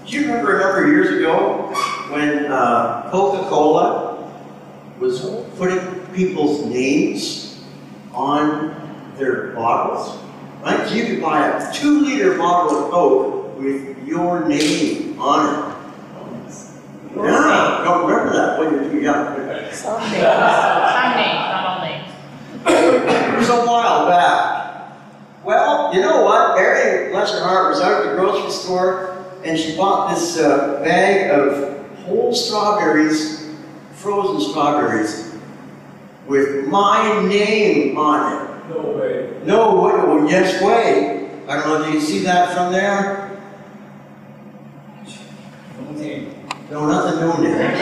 Do you remember a number of years ago when Coca-Cola was putting people's names on their bottles? Right? So you could buy a 2-liter bottle of Coke with your name on it. Yeah, don't remember that when you're too young. Some names, not all names. It was a while back. Well, you know what? Mary, bless her heart, was out at the grocery store and she bought this bag of whole strawberries, frozen strawberries, with my name on it. No way. No way, well, yes way. I don't know if you can see that from there. No name. No, not the no name.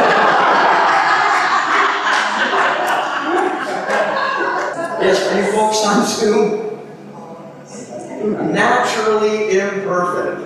Yes, for you folks on Zoom, naturally imperfect.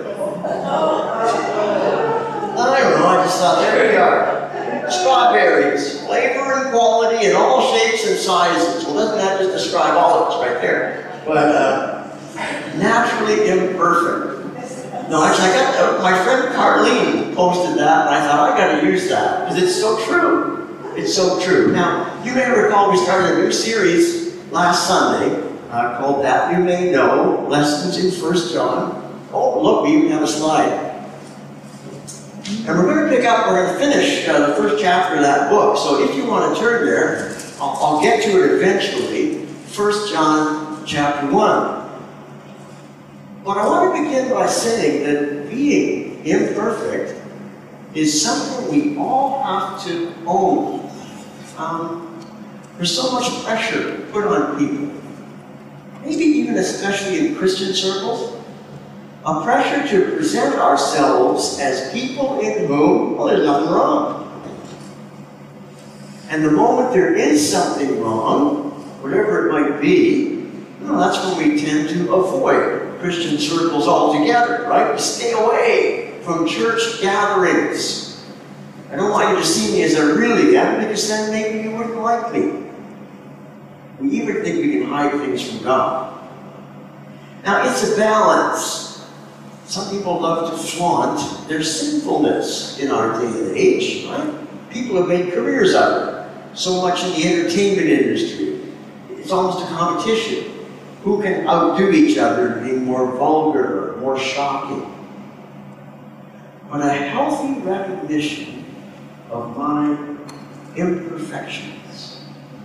I don't know, I just thought, there we are. Strawberries, flavor and quality in all shapes and sizes. Well, doesn't that just describe all of us right there? But naturally imperfect. No, actually, I got my friend Carlene posted that, and I thought, I got to use that, because it's so true. It's so true. Now, you may recall we started a new series last Sunday called That You May Know, Lessons in 1 John. Oh, look, we even have a slide. And we're going to pick up, we're going to finish the first chapter of that book. So if you want to turn there, I'll get to it eventually. 1 John chapter 1. But I want to begin by saying that being imperfect is something we all have to own. There's so much pressure put on people, maybe even especially in Christian circles, a pressure to present ourselves as people in whom, well, there's nothing wrong. And the moment there is something wrong, whatever it might be, well, that's when we tend to avoid Christian circles altogether, right? We stay away from church gatherings. I don't want you to see me as I really am, because then maybe you wouldn't like me. We even think we can hide things from God. Now, it's a balance. Some people love to flaunt their sinfulness in our day and age, right? People have made careers out of it. So much in the entertainment industry. It's almost a competition. Who can outdo each other in being more vulgar, more shocking? But a healthy recognition of my imperfections.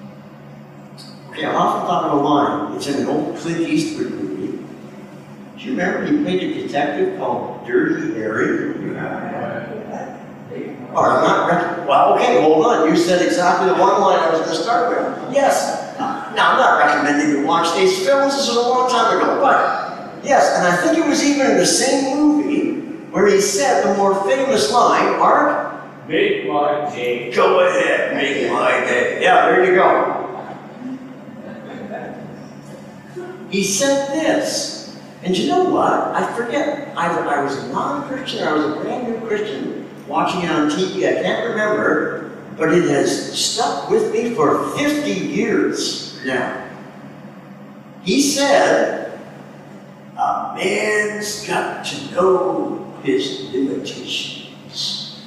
Okay, I often thought of a line. It's in an old Clint Eastwood movie. Do you remember he played a detective called Dirty Harry? Or I'm not well, okay, hold on. You said exactly the one line I was going to start with. Yes. Now, I'm not recommending you watch these films. This was a long time ago. But, yes, and I think it was even in the same movie where he said the more famous line, Mark? Make my day. Go ahead, make my day. Yeah, there you go. He said this. And you know what? I forget. Either I was a non-Christian or I was a brand new Christian watching it on TV. I can't remember. But it has stuck with me for 50 years now. He said, a man's got to know his limitations.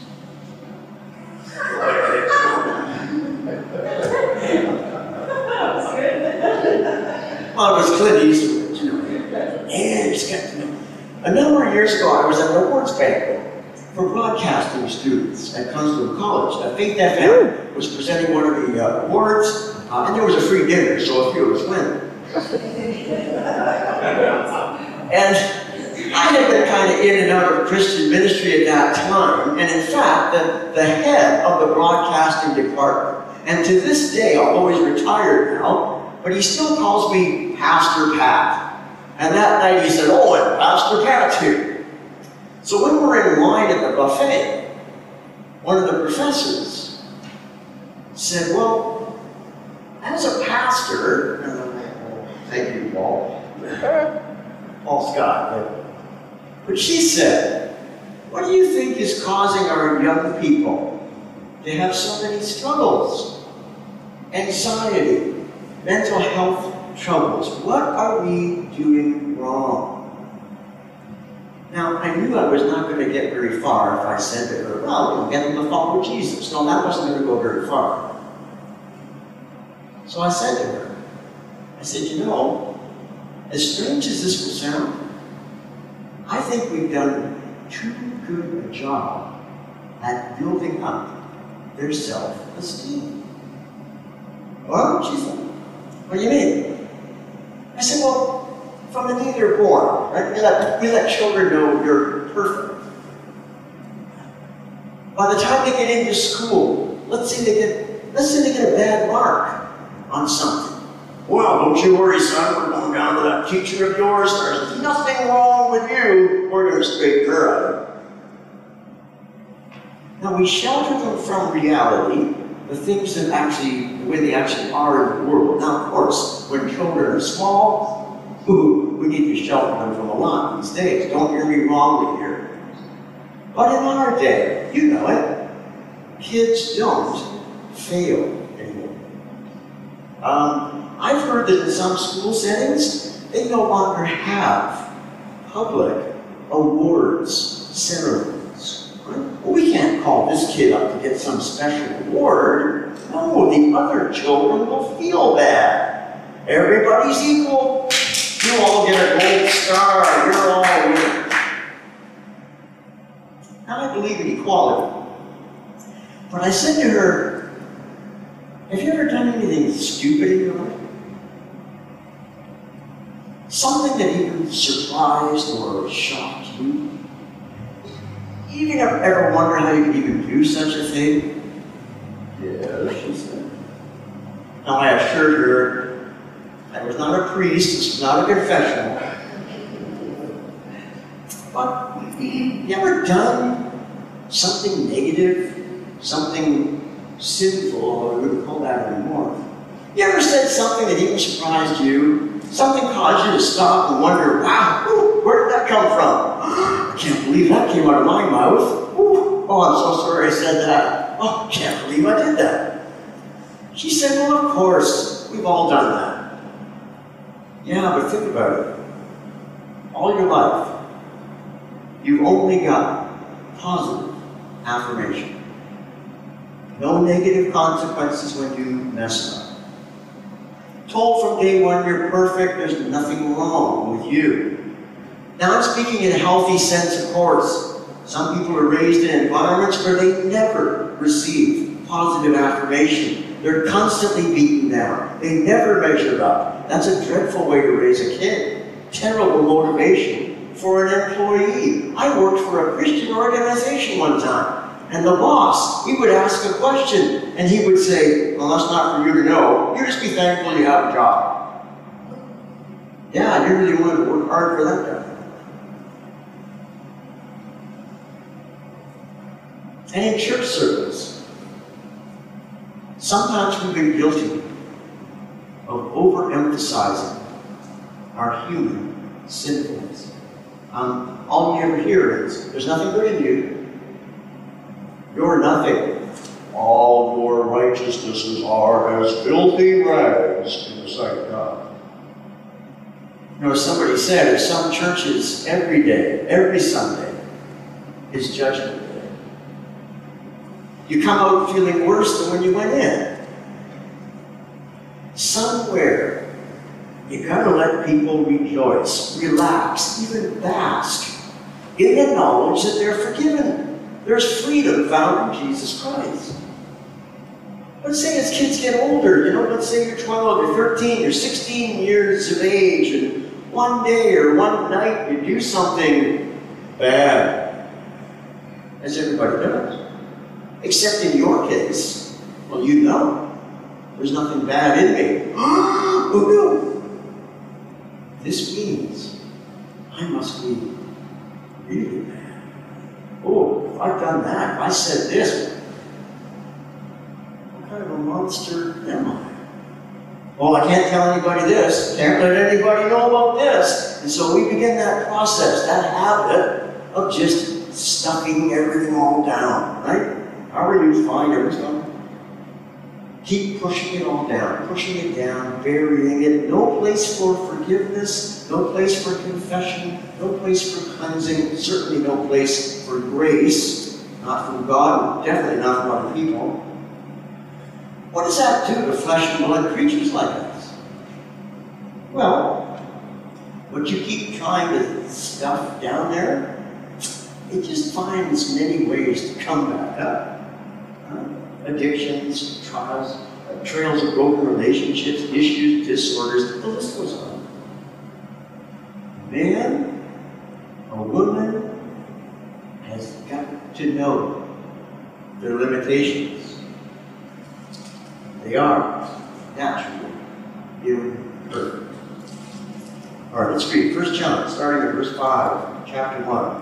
Well, it was Clint Eastwood, you know. And he's got to know. A number of years ago, I was at an awards banquet for broadcasting students at Constable College. Faith FM was presenting one of the awards, and there was a free dinner, so a few of us went. And I had been kind of in and out of Christian ministry at that time, and in fact, the head of the broadcasting department, and to this day, although he's retired now, but he still calls me Pastor Pat. And that night he said, oh, and Pastor Pat's here. So when we're in line at the buffet, one of the professors said, well, as a pastor, thank you, Paul. Paul Scott. But she said, what do you think is causing our young people to have so many struggles? Anxiety, mental health troubles. What are we doing wrong? Now, I knew I was not going to get very far if I said to her, well, get them to follow Jesus. No, that wasn't going to go very far. So I said to her, I said, you know, as strange as this will sound, I think we've done too good a job at building up their self-esteem. Well, she said, what do you mean? I said, well, from the day they're born, right? We let children know you're perfect. By the time they get into school, let's say they get a bad mark on something. Well, don't you worry, son, we're going down to that teacher of yours. There's nothing wrong with you. We're going to straighten her out. Now, we shelter them from reality, the things that actually, the way they actually are in the world. Now, of course, when children are small, we need to shelter them from a lot these days. Don't hear me wrongly here. But in our day, you know it, kids don't fail anymore. I've heard that in some school settings, they no longer have public awards ceremonies. Right? Well, we can't call this kid up to get some special award. No, the other children will feel bad. Everybody's equal. You all get a gold star. You're all winners. Now, I believe in equality. But I said to her, have you ever done anything stupid in your life? Something that even surprised or shocked you? You even ever wonder how you could even do such a thing? Yes, she said. Now, I assured her, I was not a priest, this was not a confessional. But you ever done something negative, something sinful, although we wouldn't call that anymore? You ever said something that even surprised you? Something caused you to stop and wonder, wow, where did that come from? I can't believe that came out of my mouth. Oh, I'm so sorry I said that. Oh, I can't believe I did that. She said, well, of course, we've all done that. Yeah, but think about it. All your life, you've only got positive affirmation. No negative consequences when you mess up. Told from day one you're perfect, there's nothing wrong with you. Now I'm speaking in a healthy sense, of course. Some people are raised in environments where they never receive positive affirmation. They're constantly beaten down. They never measure up. That's a dreadful way to raise a kid. Terrible motivation for an employee. I worked for a Christian organization one time, and the boss, he would ask a question, and he would say, well, that's not for you to know. You just be thankful you have a job. Yeah, you really wanted to work hard for that job. And in church circles, sometimes we've been guilty of overemphasizing our human sinfulness. All you ever hear is, there's nothing good in you. You're nothing. All your righteousnesses are as filthy rags in the sight of God. You know, somebody said, in some churches, every day, every Sunday, is Judgment Day. You come out feeling worse than when you went in. Somewhere, you gotta let people rejoice, relax, even bask in the knowledge that they're forgiven. There's freedom found in Jesus Christ. Let's say as kids get older, you know, let's say you're 12, you're 13, you're 16 years of age, and one day or one night you do something bad, as everybody does. Except in your case, well, you know, there's nothing bad in me. Oh no! This means I must be really bad. Oh, if I've done that, if I said this, what kind of a monster am I? Oh, I can't tell anybody this, can't let anybody know about this. And so we begin that process, that habit of just stuffing everything all down, right? How are you? Fine, everything's fine. keep pushing it all down, pushing it down, burying it. No place for forgiveness, no place for confession, no place for cleansing, certainly no place for grace, not from God, definitely not from other people. What does that do to flesh and blood creatures like us? Well, what you keep trying to stuff down there, it just finds many ways to come back up. Addictions, trials, trails of broken relationships, issues, disorders, the list goes on. A man, a woman has got to know their limitations. They are naturally imperfect. All right, let's read 1 John, starting at verse 5, chapter 1.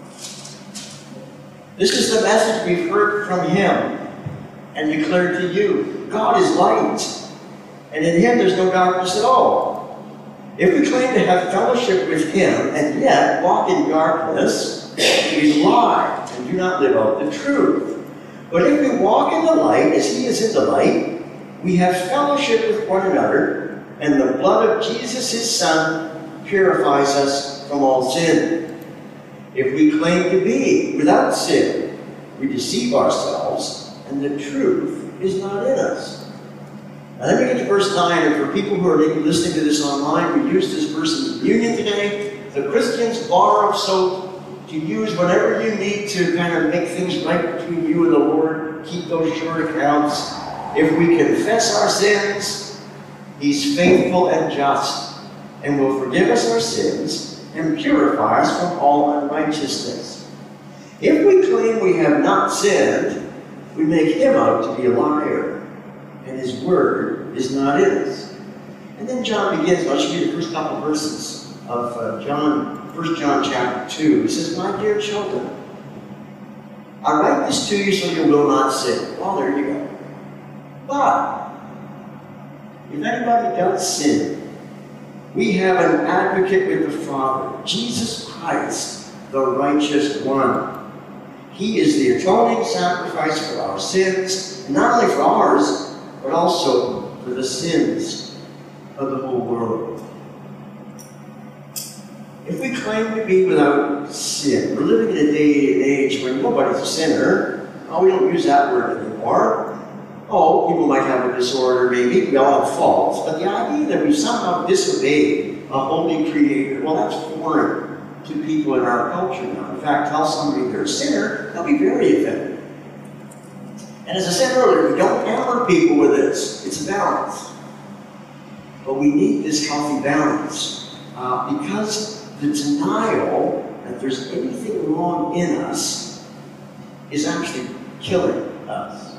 This is the message we've heard from him and declared to you. God is light, and in him there's no darkness at all. If we claim to have fellowship with him and yet walk in darkness, we lie and do not live out the truth. But if we walk in the light as he is in the light, we have fellowship with one another, and the blood of Jesus, his Son, purifies us from all sin. If we claim to be without sin, we deceive ourselves, and the truth is not in us. Now let me get to verse 9, and for people who are listening to this online, we use this verse in communion today. The Christians borrow soap to use whenever you need to kind of make things right between you and the Lord, keep those short accounts. If we confess our sins, he's faithful and just, and will forgive us our sins and purify us from all unrighteousness. If we claim we have not sinned, we make him out to be a liar, and his word is not in us. And then John begins, I'll show you the first couple verses of 1 John chapter 2. He says, "My dear children, I write this to you so you will not sin." Well, there you go. But if anybody does sin, we have an advocate with the Father, Jesus Christ, the righteous one. He is the atoning sacrifice for our sins, and not only for ours, but also for the sins of the whole world. If we claim to be without sin, we're living in a day and age when nobody's a sinner. Oh, we don't use that word anymore. Oh, people might have a disorder, maybe. We all have faults. But the idea that we somehow disobeyed a holy creator, well, that's foreign to people in our culture now. In fact, tell somebody they're a sinner, they'll be very offended. And as I said earlier, we don't hammer people with this. It's a balance. But we need this healthy balance because the denial that there's anything wrong in us is actually killing us.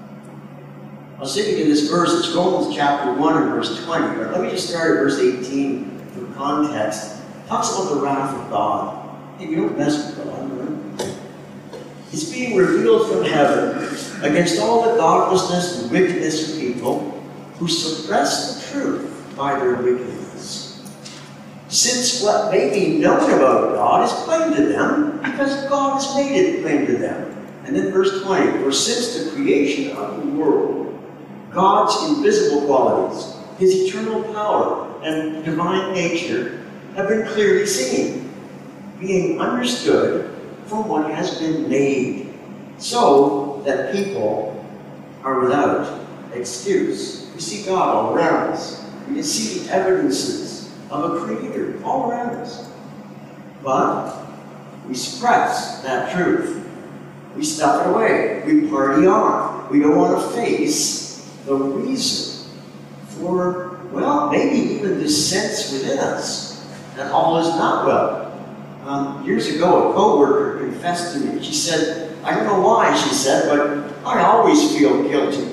I was thinking in this verse, it's Romans chapter 1 and verse 20. But let me just start at verse 18 for context. It talks about the wrath of God. Hey, you don't mess with God, right? It's being revealed from heaven against all the godlessness and wickedness of people who suppress the truth by their wickedness. Since what may be known about God is plain to them, because God has made it plain to them. And then verse 20, for since the creation of the world, God's invisible qualities, his eternal power and divine nature have been clearly seen, being understood from what has been made, so that people are without excuse. We see God all around us. We can see the evidences of a creator all around us. But we suppress that truth. We stuff it away. We party on. We don't want to face the reason for, well, maybe even this sense within us that all is not well. Years ago, a co-worker confessed to me. She said, I don't know why, she said, but I always feel guilty.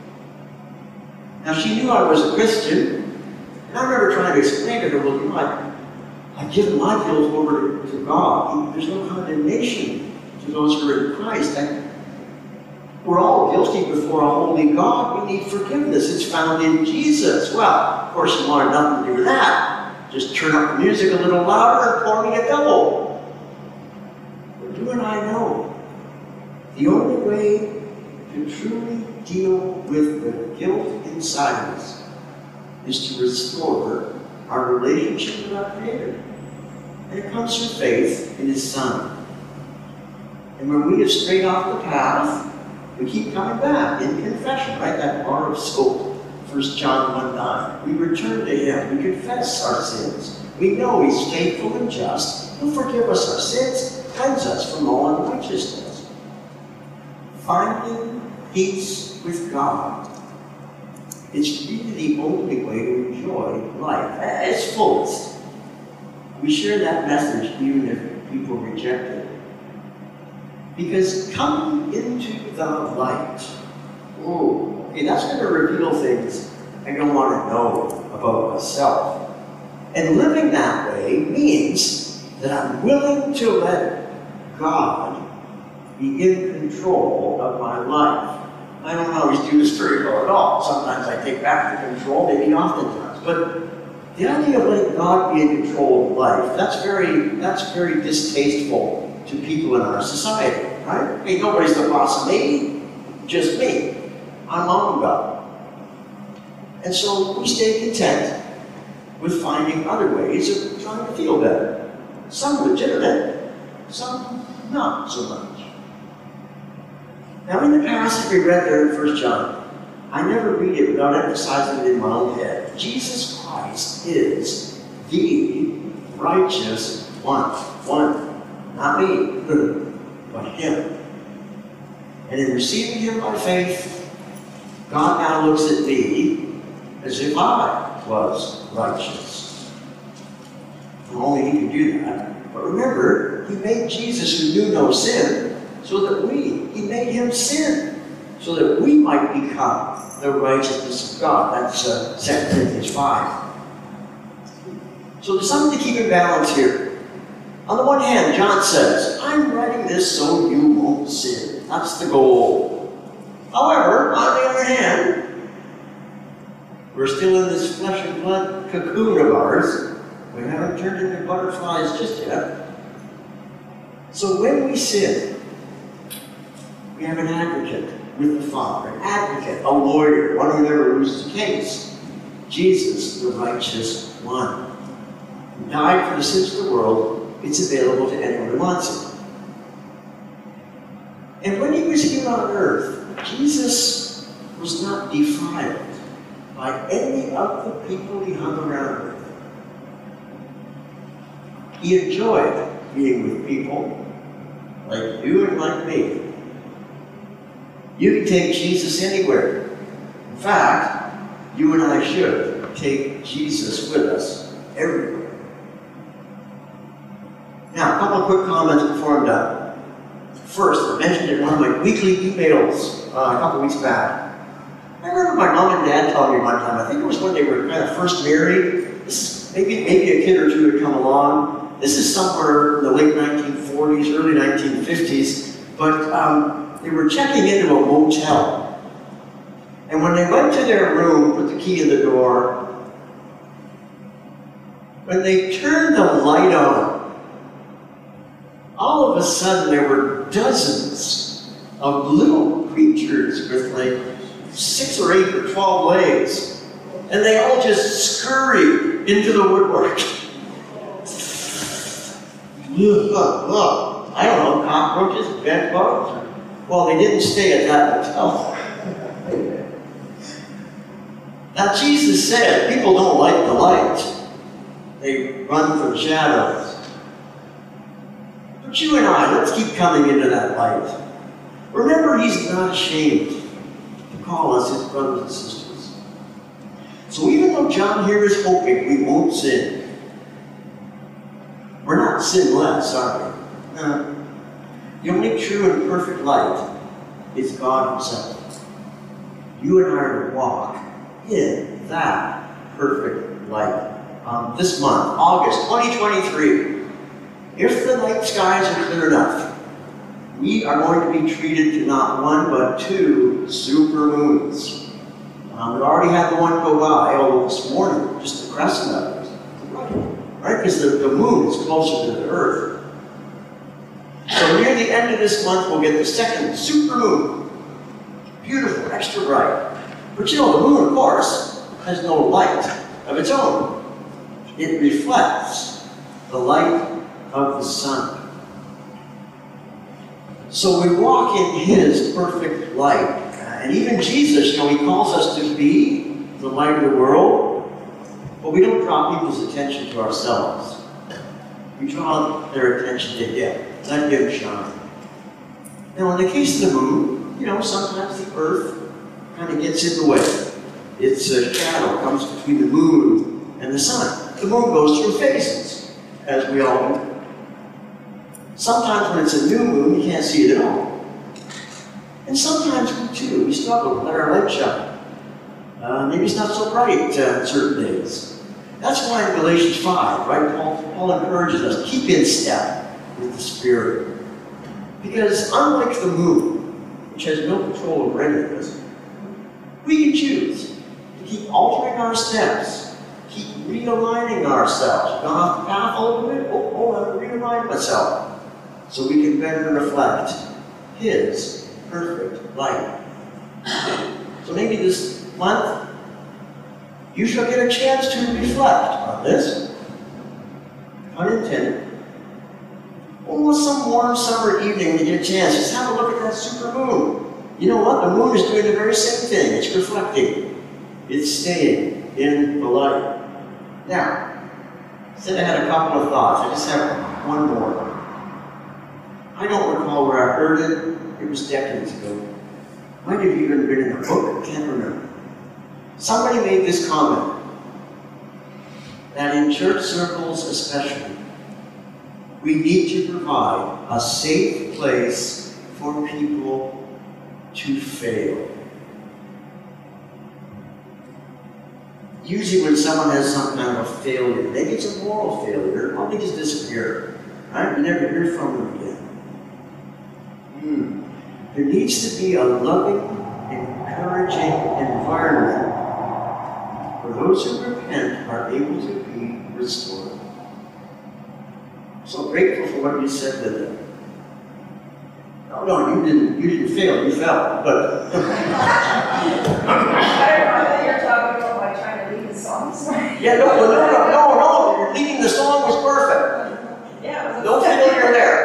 Now, she knew I was a Christian, and I remember trying to explain to her, well, you know, I've given my guilt over to God. There's no condemnation to those who are in Christ. We're all guilty before a holy God. We need forgiveness. It's found in Jesus. Well, of course, you wanted nothing to do with that. Just turn up the music a little louder and pour me a double. But you and I know the only way to truly deal with the guilt inside of us is to restore our relationship with our Creator. And it comes through faith in His Son. And when we have strayed off the path, we keep coming back in confession, right? That bar of soap, 1 John 1:9. We return to Him. We confess our sins. We know He's faithful and just. He'll forgive us our sins, cleanse us from all unrighteousness. Finding peace with God is really the only way to enjoy life at its fullest. We share that message even if people reject it. Because coming into the light, that's going to reveal things I don't want to know about myself. And living that way means that I'm willing to let God be in control of my life. I don't always do this very well at all. Sometimes I take back the control, maybe oftentimes. But the idea of letting God be in control of life, that's very distasteful to people in our society, right? Hey, nobody's the boss of me, just me. I'm on God. And so we stay content with finding other ways of trying to feel better. Some legitimate, some not so much. Now in the passage we read there in 1 John, I never read it without emphasizing it in my own head. Jesus Christ is the righteous one. Not me, but Him. And in receiving Him by faith, God now looks at me as if I was righteous. Well, only He can do that. But remember, He made Jesus, who knew no sin, so that He made Him sin, so that we might become the righteousness of God. That's 2 Corinthians 5. So there's something to keep in balance here. On the one hand, John says, I'm writing this so you won't sin. That's the goal. However, on the other hand, we're still in this flesh and blood cocoon of ours. We haven't turned into butterflies just yet. So when we sin, we have an advocate with the Father, an advocate, a lawyer, one who never loses a case. Jesus, the righteous one, who died for the sins of the world. It's available to anyone who wants it. And when He was here on earth, Jesus was not defiled by any of the people He hung around with. He enjoyed being with people like you and like me. You can take Jesus anywhere. In fact, you and I should take Jesus with us everywhere. Now, a couple of quick comments before I'm done. First, I mentioned in one of my weekly emails a couple of weeks back. I remember my mom and dad telling me one time, I think it was when they were kind of first married. This is maybe a kid or two had come along. This is somewhere in the late 1940s, early 1950s. But they were checking into a motel. And when they went to their room, put the key in the door, when they turned the light on, all of a sudden there were dozens of little creatures with like 6 or 8 or 12 legs. And they all just scurried into the woodwork. I don't know, cockroaches, bed bugs. Well, they didn't stay at that motel. Now Jesus said, people don't like the light. They run from shadows. But you and I, let's keep coming into that light. Remember, He's not ashamed to call us His brothers and sisters. So even though John here is hoping we won't sin, we're not sinless, are we? No. The only true and perfect light is God Himself. You and I are to walk in that perfect light. This month, August 2023, if the night skies are clear enough, we are going to be treated to not one but 2 supermoons. We already had the one go by, although this morning, just the crescent of it, right? Because the moon is closer to the earth. So near the end of this month, we'll get the second supermoon. beautiful, extra bright. But you know, the moon, of course, has no light of its own. It reflects the light of the sun. So we walk in His perfect light. And even Jesus, you know, He calls us to be the light of the world, but we don't draw people's attention to ourselves. We draw their attention to Him. Let Him shine. Now, in the case of the moon, you know, sometimes the earth kind of gets in the way. Its shadow comes between the moon and the sun. The moon goes through phases, as we all know. Sometimes when it's a new moon, you can't see it at all. And sometimes we too, we struggle to let our light shine. Maybe it's not so bright certain days. That's why in Galatians 5, right, Paul encourages us, keep in step with the Spirit. Because unlike the moon, which has no control over any of this, we can choose to keep altering our steps, keep realigning ourselves. Gone off the path a little bit, I'm going to realign myself, so we can better reflect His perfect light. So maybe this month, you shall get a chance to reflect on this, unintended. Almost some warm summer evening when you get a chance, just have a look at that super moon. You know what? The moon is doing the very same thing. It's reflecting. It's staying in the light. Now, I said I had a couple of thoughts. I just have one more. I don't recall where I heard it. It was decades ago. Might have even been in a book. I can't remember. Somebody made this comment, that in church circles especially, we need to provide a safe place for people to fail. Usually when someone has some kind of a failure, maybe it's a moral failure, or they just disappear, right? You never hear from them again. There needs to be a loving, encouraging environment where those who repent are able to be restored. So grateful for what you said to them. No, you didn't fail, you fell, but. I thought you were talking about like trying to lead the songs. Yeah, no, your leading the song was perfect. Yeah, it was No failure there.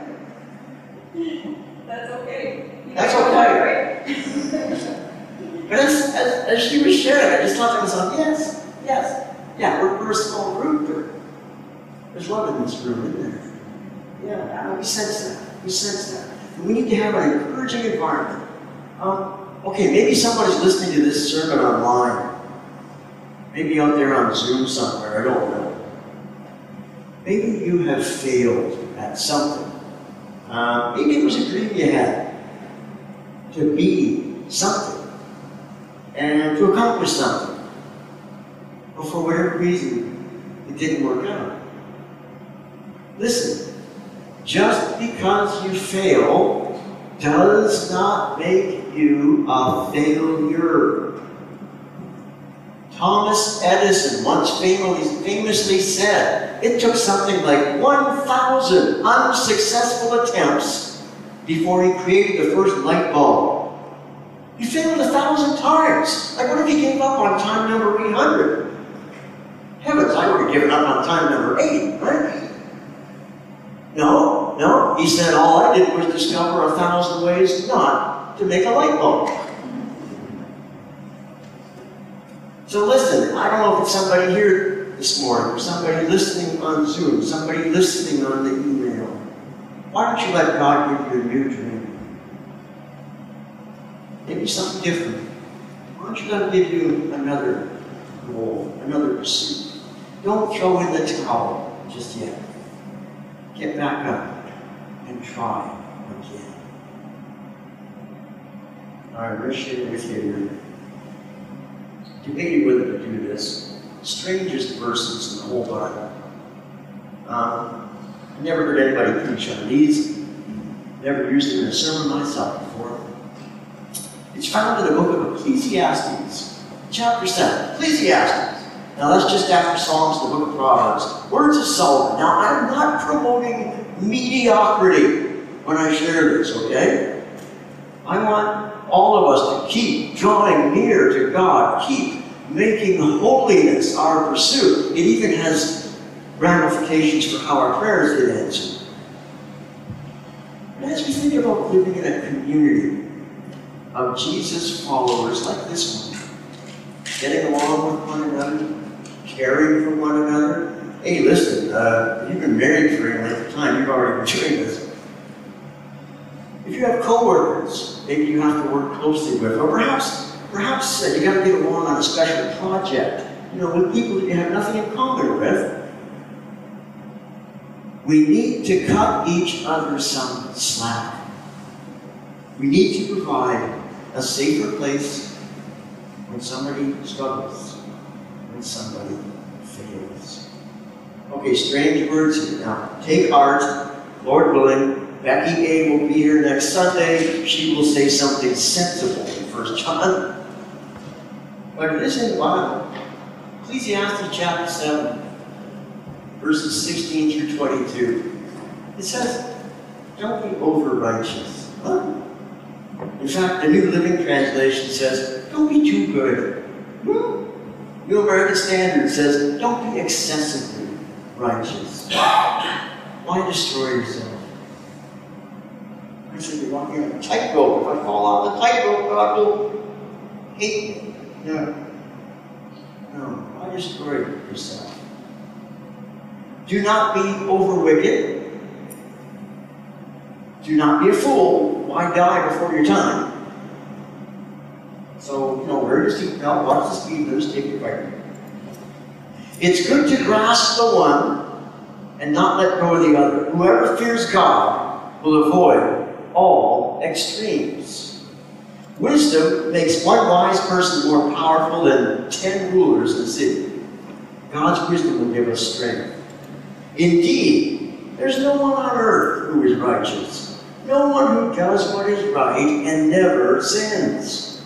That's okay. That's okay. But as she was sharing, I just thought to myself, yes. Yeah, we're a small group, but there's love in this room, isn't there? Yeah, we sense that. And we need to have an encouraging environment. Okay, maybe somebody's listening to this sermon online. Maybe out there on Zoom somewhere, I don't know. Maybe you have failed at something. Maybe it was a dream you had to be something and to accomplish something. But for whatever reason, it didn't work out. Listen, just because you fail does not make you a failure. Thomas Edison once famously said, it took something like 1,000 unsuccessful attempts before he created the first light bulb. He failed 1,000 times. Like, what if he gave up on time number 800? Heavens, I would have given up on time number 8, right? No, he said all I did was discover 1,000 ways not to make a light bulb. So listen, I don't know if it's somebody here this morning, or somebody listening on Zoom, somebody listening on the email. Why don't you let God give you a new dream? Maybe something different. Why don't you let Him give you another goal, another pursuit? Don't throw in the towel just yet. Get back up and try again. All right, we're sharing with you here. Debating whether to do this. Strangest verses in the whole Bible. I've never heard anybody preach on these. Never used them in a sermon myself before. It's found in the book of Ecclesiastes, chapter 7. Ecclesiastes. Now that's just after Psalms, the book of Proverbs. Words of Solomon. Now I'm not promoting mediocrity when I share this, okay? I want all of us to keep drawing near to God, keep making holiness our pursuit. It even has ramifications for how our prayers get answered. And as we think about living in a community of Jesus followers like this one, getting along with one another, caring for one another. Hey, listen, you've been married for any length of time, you've already been doing this. If you have coworkers, maybe you have to work closely with, or perhaps you got to get along on a special project, with people that you have nothing in common with. We need to cut each other some slack. We need to provide a safer place when somebody struggles, when somebody fails. Okay, strange words here. Now, take heart, Lord willing. Becky A. will be here next Sunday. She will say something sensible in 1 John. But it is in the Bible. Ecclesiastes chapter 7, verses 16 through 22. It says, don't be over-righteous. What? In fact, the New Living Translation says, don't be too good. New American Standard says, don't be excessively righteous. Why destroy yourself? I said, you're walking on a tightrope. If I fall off the tightrope, God will hate me. No. Why destroy yourself? Do not be over wicked. Do not be a fool. Why die before your time? So, wear your seatbelt, watch the speed limits, take your bike. It's good to grasp the one and not let go of the other. Whoever fears God will avoid all extremes. Wisdom makes one wise person more powerful than 10 rulers in the city. God's wisdom will give us strength. Indeed, there's no one on earth who is righteous. No one who does what is right and never sins.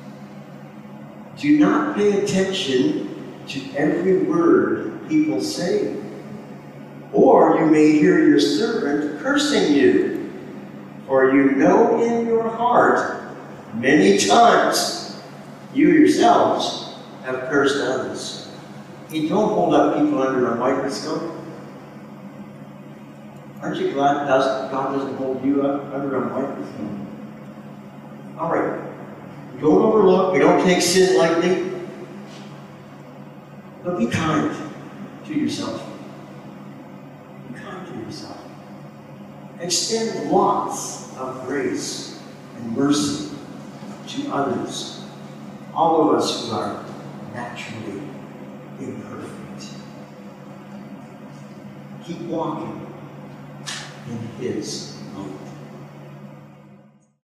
Do not pay attention to every word people say, or you may hear your servant cursing you. For you know in your heart many times you yourselves have cursed others. You don't hold up people under a microscope. Aren't you glad God doesn't hold you up under a microscope? All right. We don't overlook. We don't take sin lightly. But be kind to yourself. Be kind to yourself. Extend lots of grace and mercy to others. All of us who are naturally imperfect. Keep walking in His